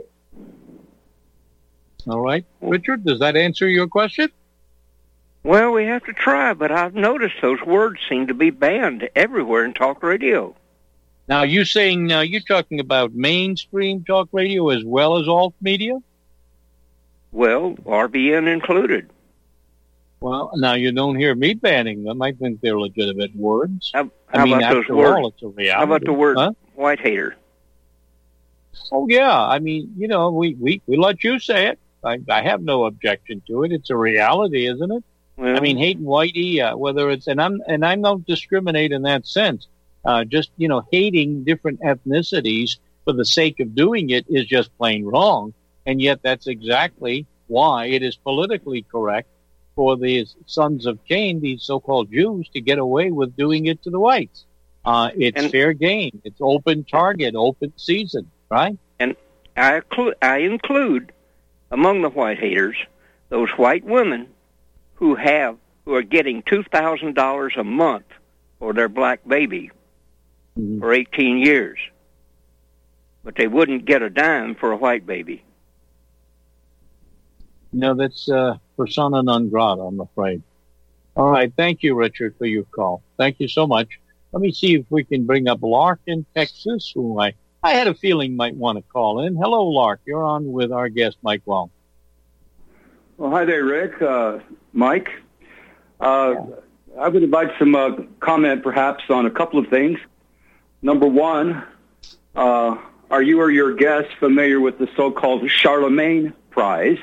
All right. Richard, does that answer your question? Well, we have to try, but I've noticed those words seem to be banned everywhere in talk radio. Now, you saying now you're talking about mainstream talk radio as well as alt media? Well, R B N included. Well, now you don't hear me banning them. I think they're legitimate words. How, I how mean, about those after words? all, it's a reality. How about the word huh? white hater? Oh, yeah. I mean, you know, we, we, we let you say it. I, I have no objection to it. It's a reality, isn't it? Well, I mean, hating whitey, uh, whether it's, and I'm, and I don't discriminate in that sense. Uh, just, you know, hating different ethnicities for the sake of doing it is just plain wrong. And yet that's exactly why it is politically correct for the sons of Cain, these so-called Jews, to get away with doing it to the whites. Uh, it's and, fair game. It's open target, open season, right? And I, inclu- I include among the white haters those white women who have who are getting two thousand dollars a month for their black baby mm-hmm. for eighteen years, but they wouldn't get a dime for a white baby. No, that's uh, persona non grata, I'm afraid. All right. Thank you, Richard, for your call. Thank you so much. Let me see if we can bring up Lark in Texas, who I, I had a feeling might want to call in. Hello, Lark. You're on with our guest, Mike Wong. Well, hi there, Rick. Uh, Mike. Uh, yeah. I would invite some uh, comment, perhaps, on a couple of things. Number one, uh, are you or your guests familiar with the so-called Charlemagne Prize?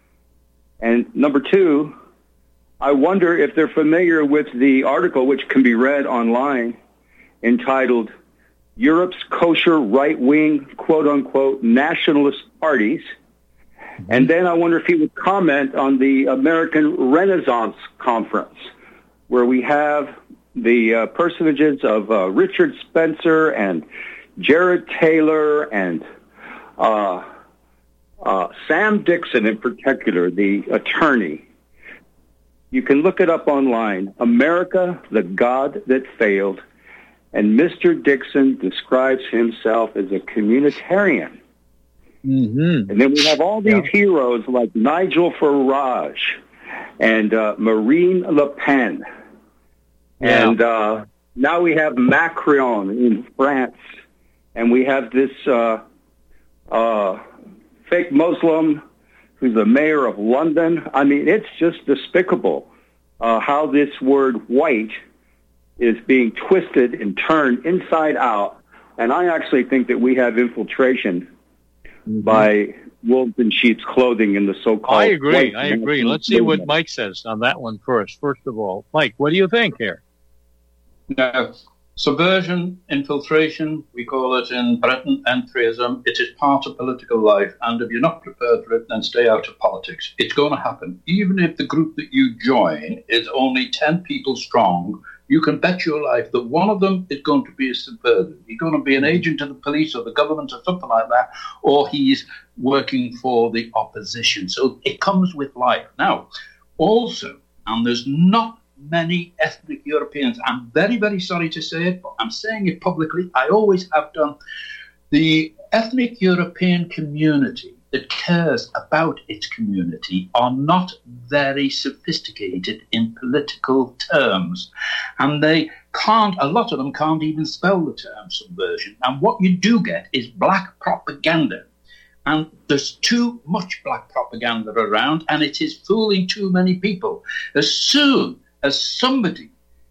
And number two, I wonder if they're familiar with the article, which can be read online, entitled Europe's Kosher Right-Wing, quote-unquote, Nationalist Parties. Mm-hmm. And then I wonder if he would comment on the American Renaissance Conference, where we have the uh, personages of uh, Richard Spencer and Jared Taylor and uh, uh, Sam Dixon in particular, the attorney. You can look it up online, America, the God That Failed, and Mister Dixon describes himself as a communitarian. Mm-hmm. And then we have all these yeah. heroes like Nigel Farage and uh, Marine Le Pen. Yeah. And uh, now we have Macron in France. And we have this uh, uh, fake Muslim who's the mayor of London. I mean, it's just despicable uh, how this word white is being twisted and turned inside out. And I actually think that we have infiltration mm-hmm. by wolves in sheep's clothing in the so-called... I agree, I agree. Let's see what Mike says on that one first. First of all, Mike, what do you think here? No. Subversion, infiltration, we call it in Britain entryism. It is part of political life, and if you're not prepared for it, then stay out of politics. It's going to happen. Even if the group that you join is only ten people strong, you can bet your life that one of them is going to be a subversive. He's going to be an agent of the police or the government or something like that, or he's working for the opposition. So it comes with life. Now, also, and there's not many ethnic Europeans, I'm very, very sorry to say it, but I'm saying it publicly, I always have done, the ethnic European community that cares about its community are not very sophisticated in political terms. And they can't, a lot of them can't even spell the term subversion. And what you do get is black propaganda. And there's too much black propaganda around, and it is fooling too many people. As soon as somebody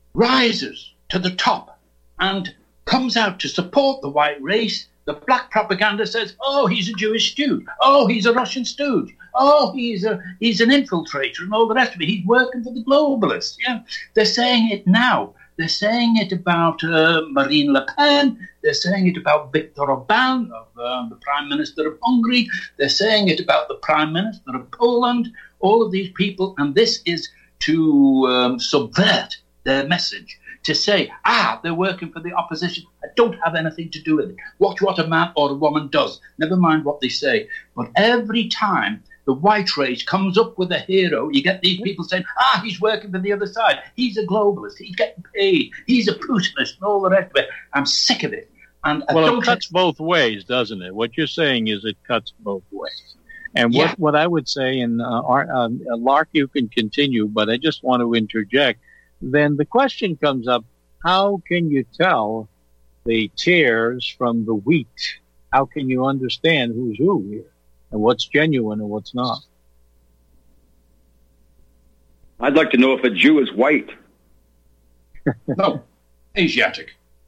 rises to the top and comes out to support the white race, the black propaganda says, oh, he's a Jewish stooge. Oh, he's a Russian stooge. Oh, he's a he's an infiltrator and all the rest of it. He's working for the globalists. Yeah, they're saying it now. They're saying it about uh, Marine Le Pen. They're saying it about Viktor Orbán, of, uh, the Prime Minister of Hungary. They're saying it about the Prime Minister of Poland. All of these people, and this is to um, subvert their message, to say, ah, they're working for the opposition. I don't have anything to do with it. Watch what a man or a woman does. Never mind what they say. But every time the white race comes up with a hero, you get these people saying, ah, he's working for the other side. He's a globalist. He's getting paid. He's a Putinist and all the rest of it. I'm sick of it. And I well, don't it cuts have... both ways, doesn't it? What you're saying is it cuts both ways. And what, yeah. what I would say, and uh, our, uh, Lark, you can continue, but I just want to interject. Then the question comes up, how can you tell the tares from the wheat, how can you understand who's who here and what's genuine and what's not? I'd like to know if a Jew is white. No, Asiatic.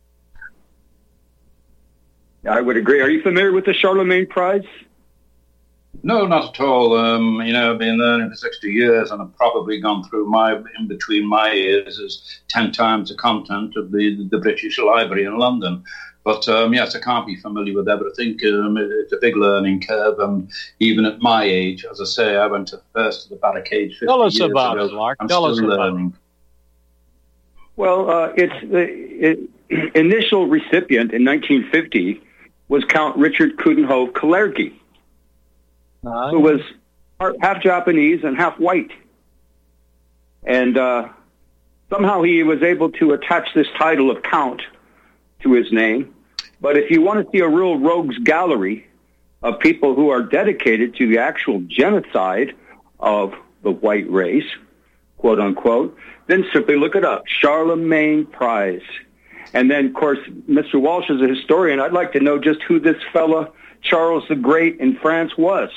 I would agree. Are you familiar with the Charlemagne Prize? No, not at all. Um, you know, I've been learning for sixty years, and I've probably gone through my, in between my ears, is ten times the content of the, the British Library in London. But um, yes, I can't be familiar with everything. Um, it, it's a big learning curve, and even at my age, as I say, I went to first to the barricade fifty Tell us years about ago. it, Lark. I'm Tell still us about learning. it. Well, uh, it's the it, initial recipient in nineteen fifty was Count Richard Coudenhove Kalergi, uh, who was half Japanese and half white. And uh, somehow he was able to attach this title of Count to his name. But if you want to see a real rogues gallery of people who are dedicated to the actual genocide of the white race, quote unquote, then simply look it up, Charlemagne Prize. And then, of course, Mister Walsh is a historian. I'd like to know just who this fella, Charles the Great in France, was.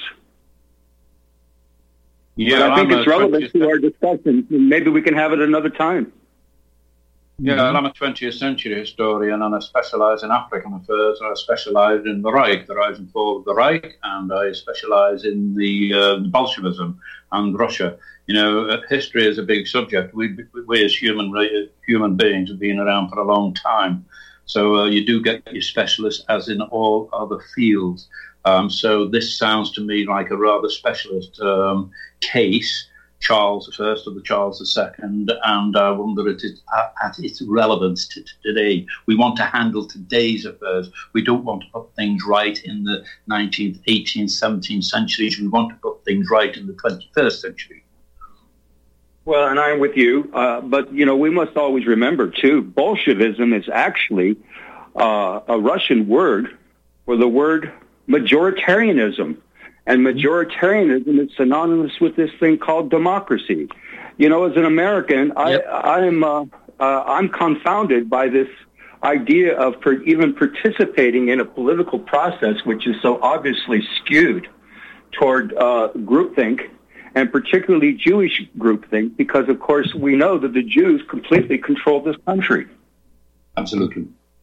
Yeah, but I think I'm it's relevant to our discussion. Maybe we can have it another time. Yeah, mm-hmm. I'm a twentieth century historian, and I specialise in African affairs. I specialise in the Reich, the rise and fall of the Reich, and I specialise in the uh, Bolshevism and Russia. You know, history is a big subject. We, we as human human beings have been around for a long time. So uh, you do get your specialists, as in all other fields. Um, so this sounds to me like a rather specialist um, case, Charles the First or the Charles the Second, and I wonder at, it, at its relevance to today. We want to handle today's affairs. We don't want to put things right in the nineteenth, eighteenth, seventeenth centuries. We want to put things right in the twenty-first century. Well, and I'm with you, uh, but, you know, we must always remember, too, Bolshevism is actually uh, a Russian word for the word majoritarianism. And majoritarianism is synonymous with this thing called democracy. You know, as an American, I, I am uh, uh, I'm confounded by this idea of per- even participating in a political process which is so obviously skewed toward uh, groupthink, and particularly Jewish groupthink, because, of course, we know that the Jews completely control this country. Absolutely.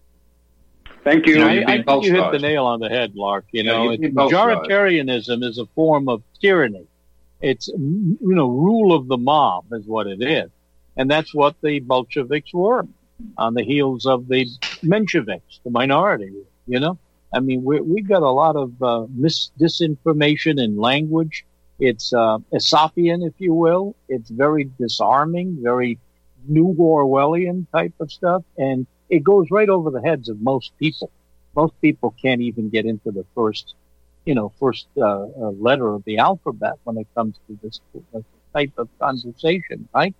Thank you. you know, I, I think you hit the nail on the head, Lark. You know, yeah, majoritarianism is a form of tyranny. It's, you know, rule of the mob is what it is. And that's what the Bolsheviks were on the heels of the Mensheviks, the minority, you know. I mean, we, we've got a lot of uh, mis- disinformation in language. It's uh, Aesopian, if you will. It's very disarming, very New Orwellian type of stuff. And it goes right over the heads of most people. Most people can't even get into the first, you know, first uh, uh, letter of the alphabet when it comes to this type of conversation, right?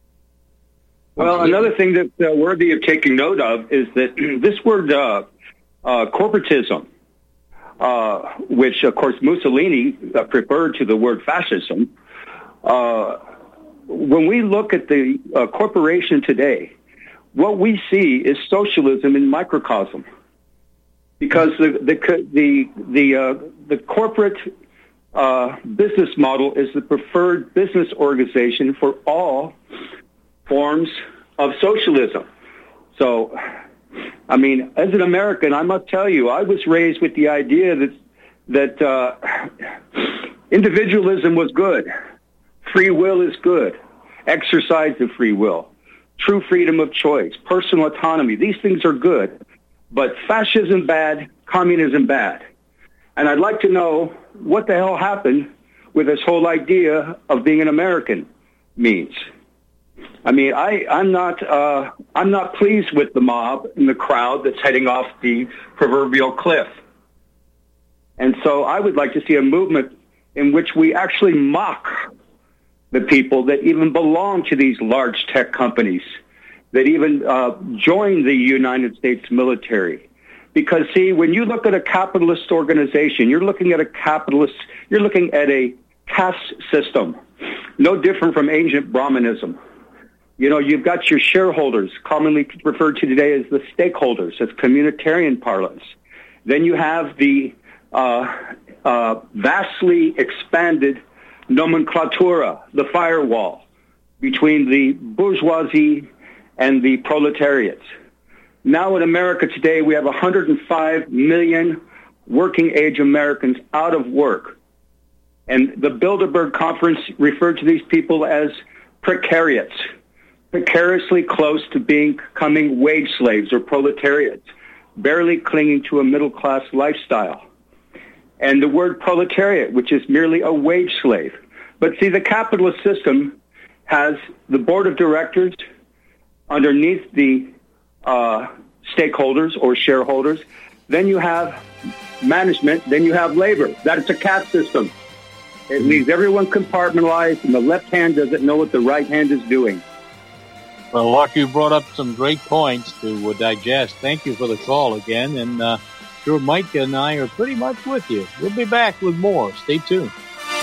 Well, another thing that's uh, worthy of taking note of is that this word uh, uh, corporatism, uh, which, of course, Mussolini uh, preferred to the word fascism, uh, when we look at the uh, corporation today, what we see is socialism in microcosm, because the the the the, uh, the corporate uh, business model is the preferred business organization for all forms of socialism. So, I mean, as an American, I must tell you, I was raised with the idea that that uh, individualism was good, free will is good, exercise of free will, true freedom of choice, personal autonomy. These things are good, but fascism bad, communism bad. And I'd like to know what the hell happened with this whole idea of being an American means. I mean, I, I'm not uh, I'm not pleased with the mob and the crowd that's heading off the proverbial cliff. And so I would like to see a movement in which we actually mock the people that even belong to these large tech companies, that even uh, join the United States military. Because, see, when you look at a capitalist organization, you're looking at a capitalist, you're looking at a caste system, no different from ancient Brahmanism. You know, you've got your shareholders, commonly referred to today as the stakeholders. That's communitarian parlance. Then you have the uh, uh, vastly expanded nomenclatura, the firewall between the bourgeoisie and the proletariat. Now in America today, we have one hundred five million working-age Americans out of work. And the Bilderberg Conference referred to these people as precariats, precariously close to becoming wage slaves or proletariats, barely clinging to a middle-class lifestyle. And the word proletariat, which is merely a wage slave. But see, the capitalist system has the board of directors underneath the uh, stakeholders or shareholders. Then you have management. Then you have labor. That's a caste system. It leaves everyone compartmentalized, and the left hand doesn't know what the right hand is doing. Well, Lark, you brought up some great points to uh, digest. Thank you for the call again. And uh, sure, Mike and I are pretty much with you. We'll be back with more. Stay tuned.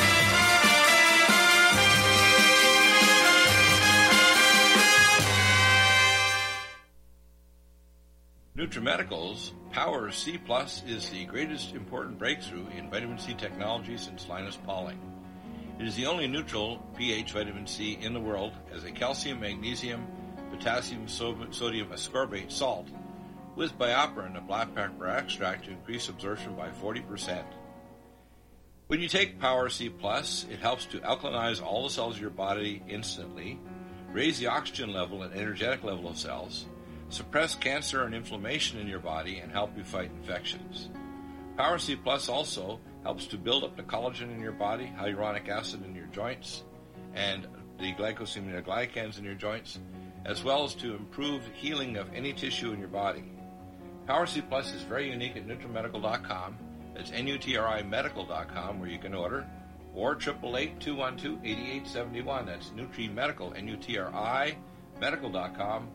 NutriMedical's Power C Plus is the greatest important breakthrough in vitamin C technology since Linus Pauling. It is the only neutral pH vitamin C in the world as a calcium, magnesium, potassium, sodium ascorbate salt with bioperin, a black pepper extract, to increase absorption by forty percent. When you take Power C Plus, it helps to alkalinize all the cells of your body instantly, raise the oxygen level and energetic level of cells, suppress cancer and inflammation in your body, and help you fight infections. Power C Plus also helps to build up the collagen in your body, hyaluronic acid in your joints, and the glycosaminoglycans in your joints, as well as to improve healing of any tissue in your body. Power C Plus is very unique at NutriMedical dot com. That's N U T R I medical dot com, where you can order, or eight eight eight, two one two, eight eight seven one. That's NutriMedical, N U T R I medical dot com.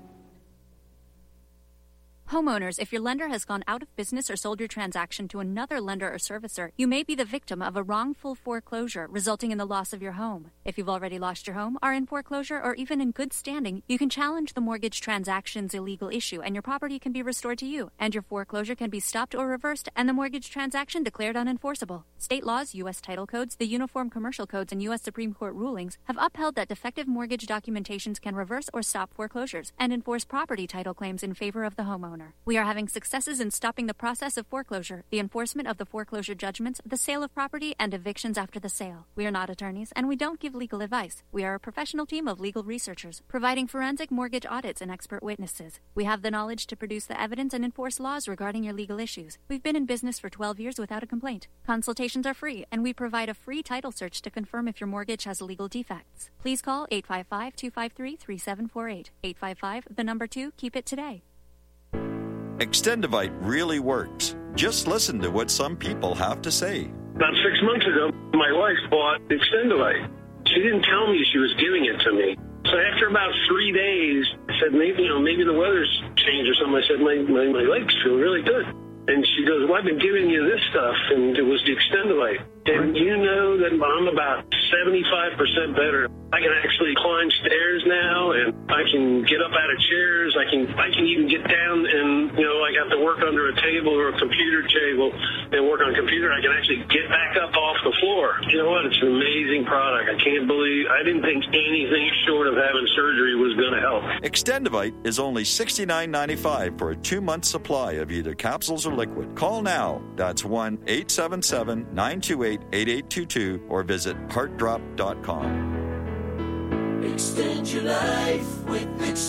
Homeowners, if your lender has gone out of business or sold your transaction to another lender or servicer, you may be the victim of a wrongful foreclosure resulting in the loss of your home. If you've already lost your home, are in foreclosure, or even in good standing, you can challenge the mortgage transaction's illegal issue and your property can be restored to you, and your foreclosure can be stopped or reversed and the mortgage transaction declared unenforceable. State laws, U S title codes, the Uniform Commercial Codes, and U S Supreme Court rulings have upheld that defective mortgage documentations can reverse or stop foreclosures and enforce property title claims in favor of the homeowner. We are having successes in stopping the process of foreclosure, the enforcement of the foreclosure judgments, the sale of property, and evictions after the sale. We are not attorneys, and we don't give legal advice. We are a professional team of legal researchers, providing forensic mortgage audits and expert witnesses. We have the knowledge to produce the evidence and enforce laws regarding your legal issues. We've been in business for twelve years without a complaint. Consultations are free, and we provide a free title search to confirm if your mortgage has legal defects. Please call eight five five, two five three, three seven four eight. eight five five, the number two, keep it today. Extendivite really works. Just listen to what some people have to say. About six months ago, my wife bought Extendivite. She didn't tell me she was giving it to me. So after about three days, I said, maybe, you know, maybe the weather's changed or something. I said, my, my, my legs feel really good. And she goes, well, I've been giving you this stuff, and it was the Extendivite. And you know that I'm about seventy-five percent better. I can actually climb stairs now, and I can get up out of chairs. I can I can even get down, and, you know, I got to work under a table or a computer table and work on a computer. I can actually get back up off the floor. You know what? It's an amazing product. I can't believe, I didn't think anything short of having surgery was going to help. Extendivite is only sixty-nine ninety-five for a two-month supply of either capsules or liquid. Call now. That's one eight seven seven, nine two eight, eight eight two two or visit heart drop dot com. Extend your life with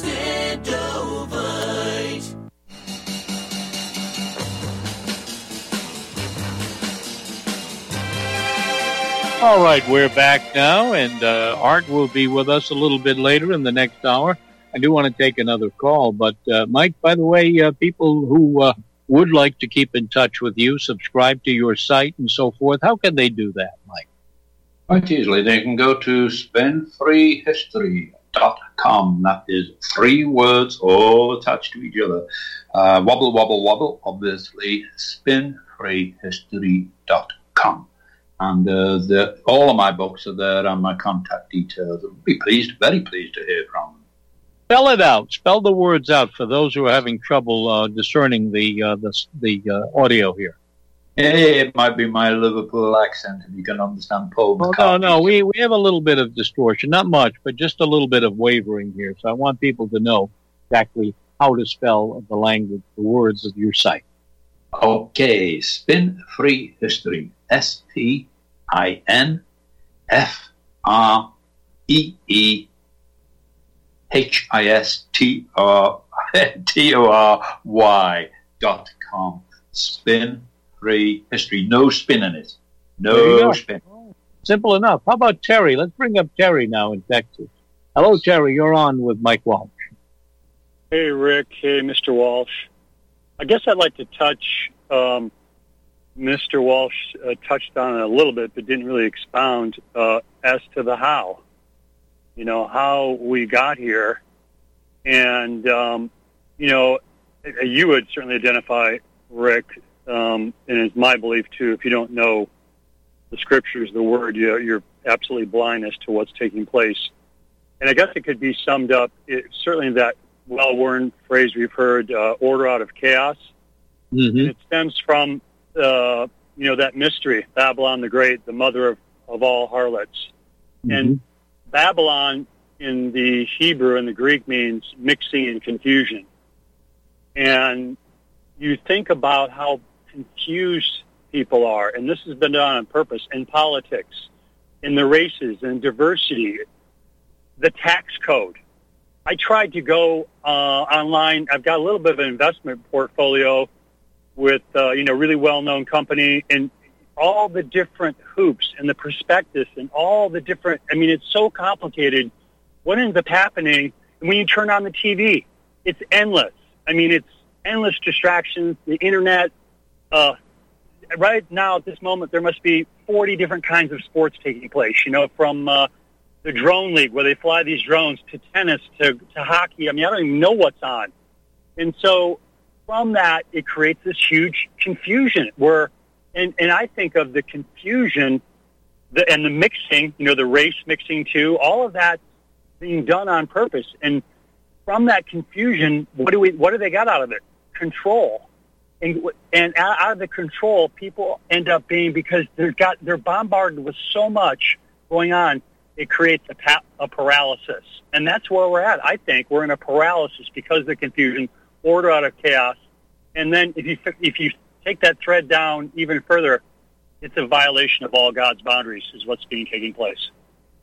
Extendovite. All right, we're back now, and uh, Art will be with us a little bit later in the next hour. I do want to take another call, but uh, Mike, by the way, uh, people who uh, would like to keep in touch with you, subscribe to your site and so forth, how can they do that, Mike? Quite easily. They can go to spin free history dot com. That is three words all attached to each other. Uh, wobble, wobble, wobble, obviously, spin free history dot com. And uh, the, all of my books are there and my contact details. I'll be pleased, very pleased to hear from them. spell it out. Spell the words out for those who are having trouble uh, discerning the uh, the, the uh, audio here. Hey, it might be my Liverpool accent, and you can understand Paul McCartney. Oh, no, no, we, we have a little bit of distortion. Not much, but just a little bit of wavering here. So I want people to know exactly how to spell the language, the words of your site. Okay, Spin Free History. S P I N F R E E H I S T R T O R Y dot com. Spin Free History. No spin in it. No spin. Oh, simple enough. How about Terry? Let's bring up Terry now in Texas. Hello, Terry. You're on with Mike Walsh. Hey, Rick. Hey, Mister Walsh. I guess I'd like to touch, um, Mister Walsh uh, touched on it a little bit, but didn't really expound uh, as to the how. You know, how we got here. And, um, you know, you would certainly identify, Rick, um, and it's my belief, too, if you don't know the scriptures, the word, you, you're absolutely blind as to what's taking place. And I guess it could be summed up, it, certainly that well-worn phrase we've heard, uh, order out of chaos. Mm-hmm. And it stems from, uh, you know, that mystery, Babylon the Great, the mother of, of all harlots. Mm-hmm. And Babylon in the Hebrew and the Greek means mixing and confusion. And you think about how confused people are, and this has been done on purpose in politics, in the races, in diversity, the tax code. I tried to go uh, online. I've got a little bit of an investment portfolio with, uh, you know, really well-known company, and all the different hoops and the prospectus and all the different, I mean, it's so complicated. What ends up happening, and when you turn on the T V, it's endless. I mean, it's endless distractions, the internet. Uh, right now, at this moment, there must be forty different kinds of sports taking place, you know, from uh, the drone league where they fly these drones to tennis to, to hockey. I mean, I don't even know what's on. And so from that, it creates this huge confusion where, and, and I think of the confusion the, and the mixing, you know, the race mixing too, all of that being done on purpose. And from that confusion, what do we, what do they got out of it? Control. And, and out of the control, people end up being, because they're got, they're bombarded with so much going on, it creates a, pa- a paralysis. And that's where we're at. I think we're in a paralysis because of the confusion, order out of chaos. And then if you, if you take that thread down even further, it's a violation of all God's boundaries is what's being taking place.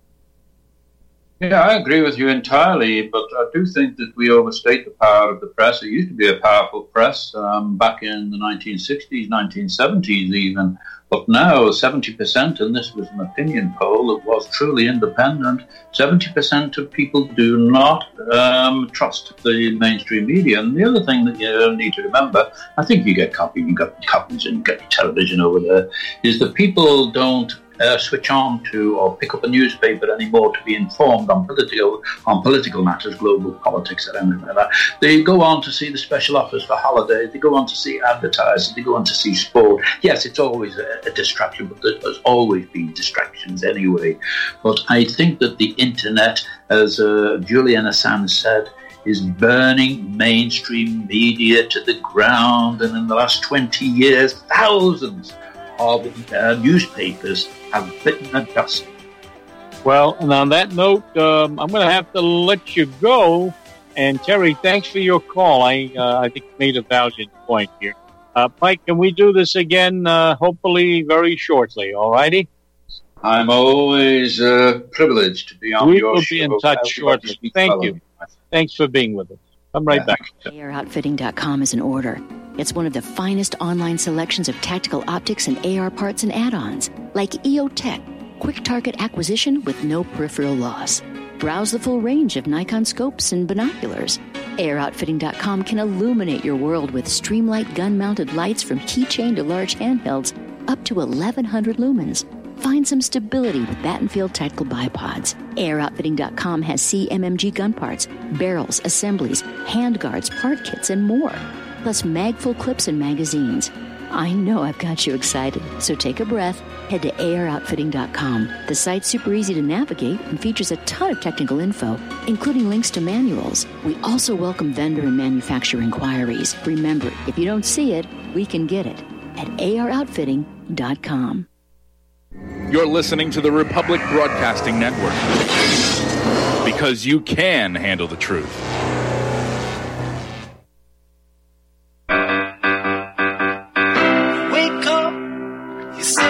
Yeah, I agree with you entirely, but I do think that we overstate the power of the press. It used to be a powerful press um, back in the nineteen sixties, nineteen seventies even, but now seventy percent, and this was an opinion poll that was truly independent, seventy percent of people do not um, trust the mainstream media. And the other thing that you need to remember, I think you get copies, you get copies and you get television over there, is that people don't Uh, switch on to or pick up a newspaper anymore to be informed on political on political matters, global politics, or anything like that. They go on to see the special offers for holidays. They go on to see advertising. They go on to see sport. Yes, it's always a, a distraction, but there's always been distractions anyway. But I think that the internet, as uh, Julian Assange said, is burning mainstream media to the ground. And in the last twenty years, thousands of uh, newspapers have bitten the dust. Well, and on that note, um, I'm going to have to let you go. And Terry, thanks for your call. I uh, I think you made a valiant point here. Uh, Mike, can we do this again, uh, hopefully very shortly, all righty? I'm always uh, privileged to be on we your will show. be in touch shortly. Thank you. Thanks for being with us. I'm right Yeah. back. A R outfitting dot com is in order. It's one of the finest online selections of tactical optics and A R parts and add-ons, like E O Tech, quick target acquisition with no peripheral loss. Browse the full range of Nikon scopes and binoculars. A R outfitting dot com can illuminate your world with Streamlight gun-mounted lights from keychain to large handhelds, up to eleven hundred lumens. Find some stability with Battenfield tactical bipods. A R outfitting dot com has C M M G gun parts, barrels, assemblies, handguards, part kits, and more. Plus mag-full clips and magazines. I know I've got you excited, so take a breath. Head to A R outfitting dot com. The site's super easy to navigate and features a ton of technical info, including links to manuals. We also welcome vendor and manufacturer inquiries. Remember, if you don't see it, we can get it at A R outfitting dot com. You're listening to the Republic Broadcasting Network, because you can handle the truth.